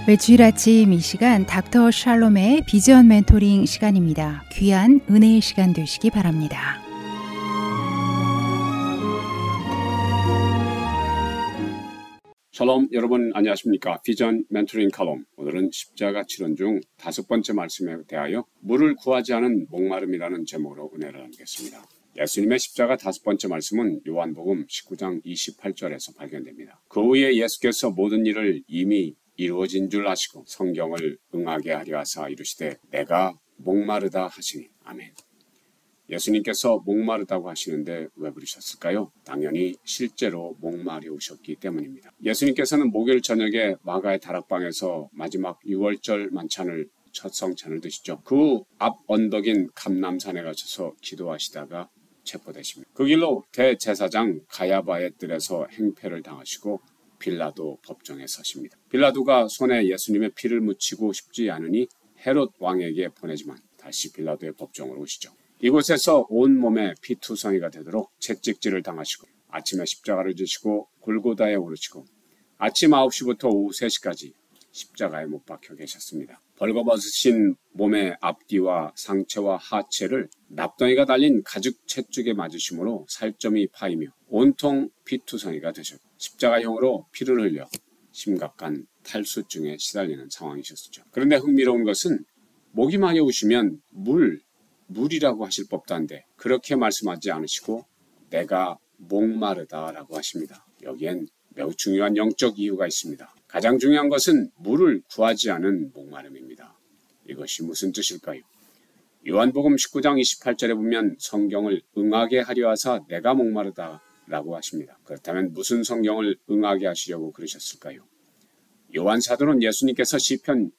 매주일 아침 이 시간 닥터 샬롬의 비전 멘토링 시간입니다. 귀한 은혜의 시간 되시기 바랍니다. 샬롬, 여러분 안녕하십니까? 비전 멘토링 칼럼. 오늘은 십자가 치론 중 5번째 말씀에 대하여 물을 구하지 않은 목마름이라는 제목으로 은혜를 나누겠습니다. 예수님의 십자가 5번째 말씀은 요한복음 19장 28절에서 발견됩니다. 그 후에 예수께서 모든 일을 이미 이루어진 줄 아시고 성경을 응하게 하려 하사 이르시되 내가 목마르다 하시니. 아멘. 예수님께서 목마르다고 하시는데 왜 그러셨을까요? 당연히 실제로 목마르셨기 때문입니다. 예수님께서는 목요일 저녁에 마가의 다락방에서 마지막 6월절 만찬을 첫 성찬을 드시죠. 그 앞 언덕인 감람산에 가셔서 기도하시다가 체포되십니다. 그 길로 대제사장 가야바의 뜰에서 행패를 당하시고 빌라도 법정에 서십니다. 빌라도가 손에 예수님의 피를 묻히고 싶지 않으니 헤롯 왕에게 보내지만 다시 빌라도의 법정으로 오시죠. 이곳에서 온몸에 피투성이가 되도록 채찍질을 당하시고 아침에 십자가를 지시고 골고다에 오르시고 아침 9시부터 오후 3시까지 십자가에 못 박혀 계셨습니다. 벌거벗으신 몸의 앞뒤와 상체와 하체를 납덩이가 달린 가죽 채찍에 맞으심으로 살점이 파이며 온통 피투성이가 되셨고 십자가형으로 피를 흘려 심각한 탈수증에 시달리는 상황이셨죠. 그런데 흥미로운 것은 목이 많이 오시면 물이라고 하실 법도 한데 그렇게 말씀하지 않으시고 내가 목마르다라고 하십니다. 여기엔 매우 중요한 영적 이유가 있습니다. 가장 중요한 것은 물을 구하지 않은 목마름입니다. 이것이 무슨 뜻일까요? 요한복음 19장 28절에 보면 성경을 응하게 하려 하사 내가 목마르다라고 하십니다. 그렇다면 무슨 성경을 응하게 하시려고 그러셨을까요? 요한 사도는 예수님께서 시편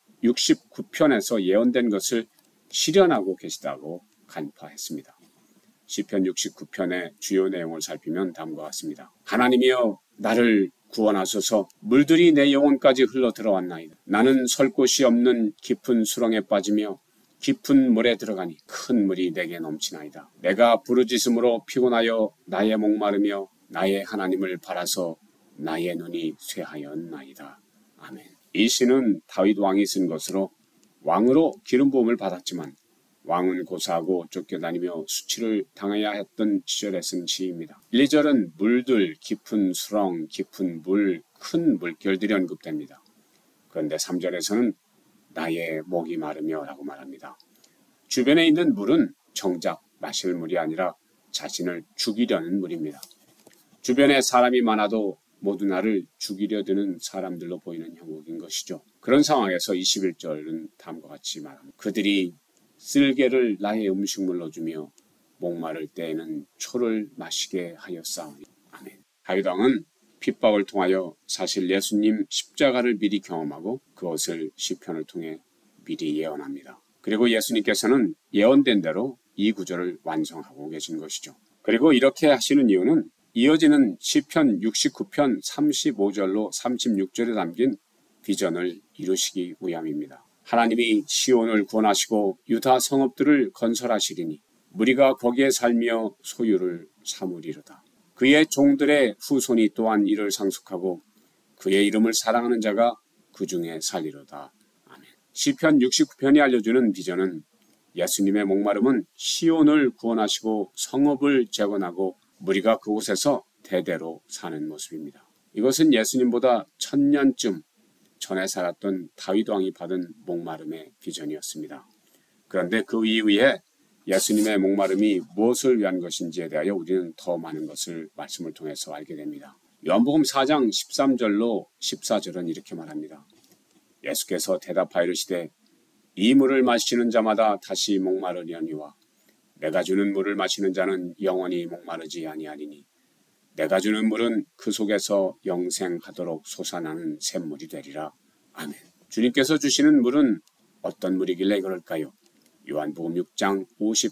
69편에서 예언된 것을 실현하고 계시다고 간파했습니다. 시편 69편의 주요 내용을 살피면 다음과 같습니다. 하나님이여 나를 구원하소서. 물들이 내 영혼까지 흘러 들어왔나이다. 나는 설 곳이 없는 깊은 수렁에 빠지며 깊은 물에 들어가니 큰 물이 내게 넘치나이다. 내가 부르짖음으로 피곤하여 나의 목마르며 나의 하나님을 바라서 나의 눈이 쇠하였나이다. 아멘. 이 시는 다윗 왕이 쓴 것으로 왕으로 기름 부음을 받았지만 왕은 고사하고 쫓겨다니며 수치를 당해야 했던 시절에 쓴 시입니다. 1, 2절은 물들, 깊은 수렁, 깊은 물, 큰 물결들이 언급됩니다. 그런데 3절에서는 나의 목이 마르며 라고 말합니다. 주변에 있는 물은 정작 마실 물이 아니라 자신을 죽이려는 물입니다. 주변에 사람이 많아도 모두 나를 죽이려 드는 사람들로 보이는 형국인 것이죠. 그런 상황에서 21절은 다음과 같이 말합니다. 그들이 쓸개를 나의 음식물로 주며 목마를 때에는 초를 마시게 하였사오니. 아멘. 다윗 왕은 핍박을 통하여 사실 예수님 십자가를 미리 경험하고 그것을 시편을 통해 미리 예언합니다. 그리고 예수님께서는 예언된 대로 이 구절을 완성하고 계신 것이죠. 그리고 이렇게 하시는 이유는 이어지는 시편 69편 35절로 36절에 담긴 비전을 이루시기 위함입니다. 하나님이 시온을 구원하시고 유다 성읍들을 건설하시리니 무리가 거기에 살며 소유를 삼으리로다. 그의 종들의 후손이 또한 이를 상속하고 그의 이름을 사랑하는 자가 그 중에 살리로다. 아멘. 시편 69편이 알려주는 비전은 예수님의 목마름은 시온을 구원하시고 성읍을 재건하고 무리가 그곳에서 대대로 사는 모습입니다. 이것은 예수님보다 1000년쯤 전에 살았던 다윗 왕이 받은 목마름의 비전이었습니다. 그런데 그 이후에 예수님의 목마름이 무엇을 위한 것인지에 대하여 우리는 더 많은 것을 말씀을 통해서 알게 됩니다. 요한복음 4장 13절로 14절은 이렇게 말합니다. 예수께서 대답하여 이르시되 이 물을 마시는 자마다 다시 목마르려니와 내가 주는 물을 마시는 자는 영원히 목마르지 아니하리니 내가 주는 물은 그 속에서 영생하도록 솟아나는 샘물이 되리라. 아멘. 주님께서 주시는 물은 어떤 물이길래 그럴까요? 요한복음 6장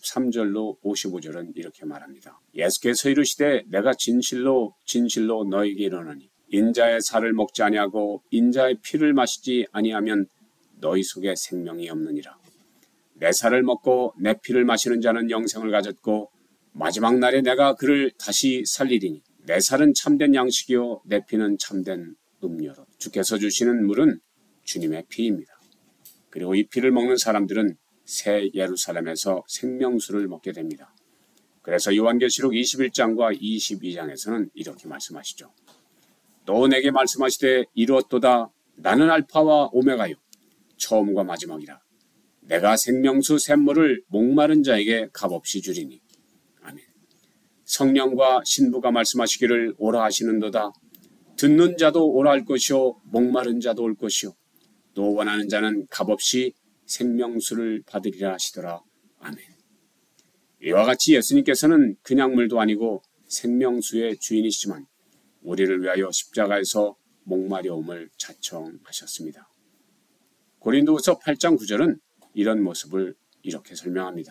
53절로 55절은 이렇게 말합니다. 예수께서 이르시되 내가 진실로 진실로 너에게 이르노니 인자의 살을 먹지 아니하고 인자의 피를 마시지 아니하면 너희 속에 생명이 없느니라. 내 살을 먹고 내 피를 마시는 자는 영생을 가졌고 마지막 날에 내가 그를 다시 살리리니 내 살은 참된 양식이요 내 피는 참된 음료로. 주께서 주시는 물은 주님의 피입니다. 그리고 이 피를 먹는 사람들은 새 예루살렘에서 생명수를 먹게 됩니다. 그래서 요한계시록 21장과 22장에서는 이렇게 말씀하시죠. 또 내게 말씀하시되 이루었도다. 나는 알파와 오메가요 처음과 마지막이라. 내가 생명수 샘물을 목마른 자에게 값없이 주리니. 아멘. 성령과 신부가 말씀하시기를 오라 하시는도다. 듣는 자도 오라 할 것이요 목마른 자도 올 것이요 또 원하는 자는 값없이 생명수를 받으리라 하시더라. 아멘. 이와 같이 예수님께서는 그냥 물도 아니고 생명수의 주인이시지만 우리를 위하여 십자가에서 목마려움을 자청하셨습니다. 고린도후서 8장 9절은 이런 모습을 이렇게 설명합니다.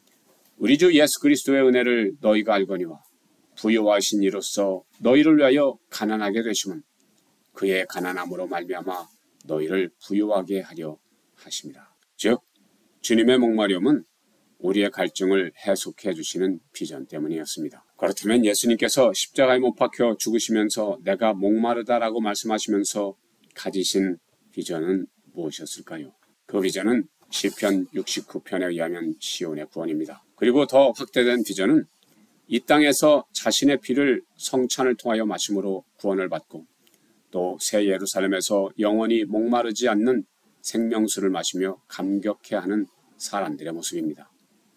우리 주 예수 그리스도의 은혜를 너희가 알거니와 부요하신 이로써 너희를 위하여 가난하게 되심은 그의 가난함으로 말미암아 너희를 부요하게 하려 하심이라. 즉 주님의 목마름은 우리의 갈증을 해소해 주시는 비전 때문이었습니다. 그렇다면 예수님께서 십자가에 못 박혀 죽으시면서 내가 목마르다라고 말씀하시면서 가지신 비전은 무엇이었을까요? 그 비전은 시편 69편에 의하면 시온의 구원입니다. 그리고 더 확대된 비전은 이 땅에서 자신의 피를 성찬을 통하여 마심으로 구원을 받고 또 새 예루살렘에서 영원히 목마르지 않는 생명수를 마시며 감격해하는 사람들의 모습입니다.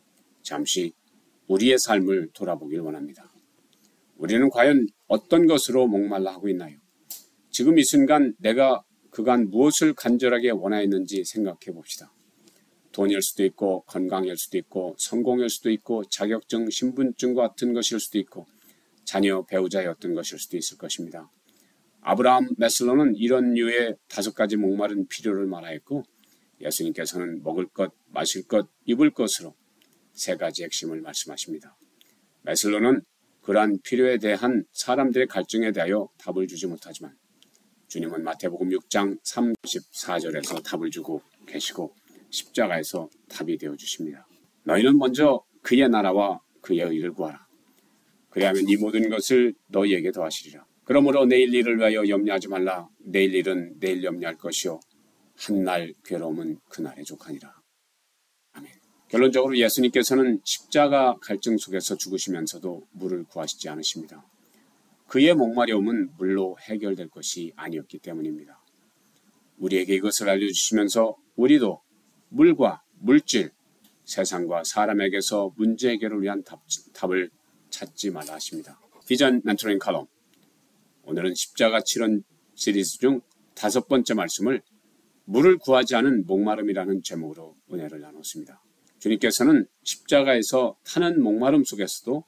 잠시 우리의 삶을 돌아보길 원합니다. 우리는 과연 어떤 것으로 목말라 하고 있나요? 지금 이 순간 내가 그간 무엇을 간절하게 원하였는지 생각해 봅시다. 돈일 수도 있고 건강일 수도 있고 성공일 수도 있고 자격증, 신분증 같은 것일 수도 있고 자녀, 배우자의 어떤 것일 수도 있을 것입니다. 아브라함 메슬로는 이런 류의 5가지 목마른 필요를 말하였고 예수님께서는 먹을 것, 마실 것, 입을 것으로 3가지 핵심을 말씀하십니다. 메슬로는 그러한 필요에 대한 사람들의 갈증에 대하여 답을 주지 못하지만 주님은 마태복음 6장 34절에서 답을 주고 계시고 십자가에서 답이 되어 주십니다. 너희는 먼저 그의 나라와 그의 의를 구하라. 그리하면 이 모든 것을 너희에게 더하시리라. 그러므로 내일 일을 위하여 염려하지 말라. 내일 일은 내일 염려할 것이요 한날 괴로움은 그날에 족하니라. 아멘. 결론적으로 예수님께서는 십자가 갈증 속에서 죽으시면서도 물을 구하시지 않으십니다. 그의 목마려움은 물로 해결될 것이 아니었기 때문입니다. 우리에게 이것을 알려주시면서 우리도 물과 물질, 세상과 사람에게서 문제 해결을 위한 답을 찾지 말라 하십니다. 비전 멘토링 칼럼. 오늘은 십자가 7원 시리즈 중 5번째 말씀을 물을 구하지 않은 목마름이라는 제목으로 은혜를 나눴습니다. 주님께서는 십자가에서 타는 목마름 속에서도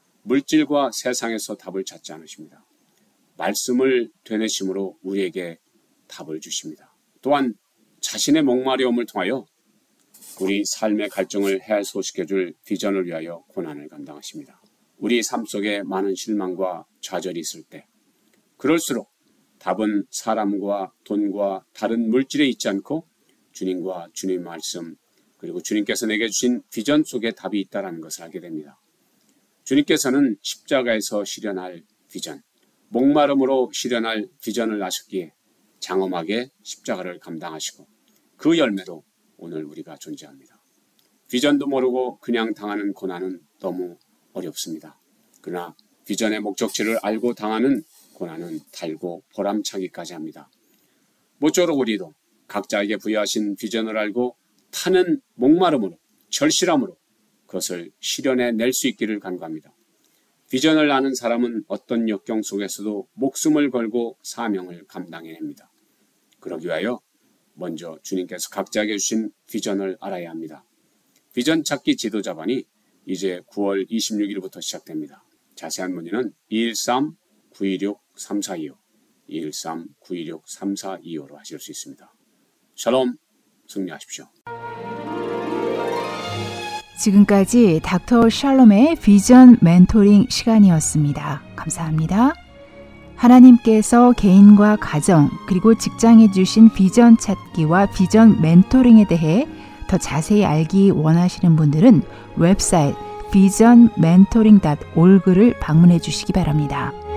물질과 세상에서 답을 찾지 않으십니다. 말씀을 되뇌심으로 우리에게 답을 주십니다. 또한 자신의 목마름을 통하여 우리 삶의 갈증을 해소시켜줄 비전을 위하여 고난을 감당하십니다. 우리 삶 속에 많은 실망과 좌절이 있을 때 그럴수록 답은 사람과 돈과 다른 물질에 있지 않고 주님과 주님 말씀 그리고 주님께서 내게 주신 비전 속에 답이 있다는 것을 알게 됩니다. 주님께서는 십자가에서 실현할 비전, 목마름으로 실현할 비전을 아셨기에 장엄하게 십자가를 감당하시고 그 열매로 오늘 우리가 존재합니다. 비전도 모르고 그냥 당하는 고난은 너무 어렵습니다. 그러나 비전의 목적지를 알고 당하는 고난은 달고 보람차기까지 합니다. 모쪼록 우리도 각자에게 부여하신 비전을 알고 타는 목마름으로 절실함으로 그것을 실현해낼 수 있기를 간구합니다. 비전을 아는 사람은 어떤 역경 속에서도 목숨을 걸고 사명을 감당해냅니다. 그러기 위하여 먼저 주님께서 각자에게 주신 비전을 알아야 합니다. 비전 찾기 지도자반이 이제 9월 26일부터 시작됩니다. 자세한 문의는 213-926-3425 213-926-3425로 하실 수 있습니다. 샬롬, 승리하십시오. 지금까지 닥터 샬롬의 비전 멘토링 시간이었습니다. 감사합니다. 하나님께서 개인과 가정 그리고 직장에 주신 비전 찾기와 비전 멘토링에 대해 더 자세히 알기 원하시는 분들은 웹사이트 visionmentoring.org를 방문해 주시기 바랍니다.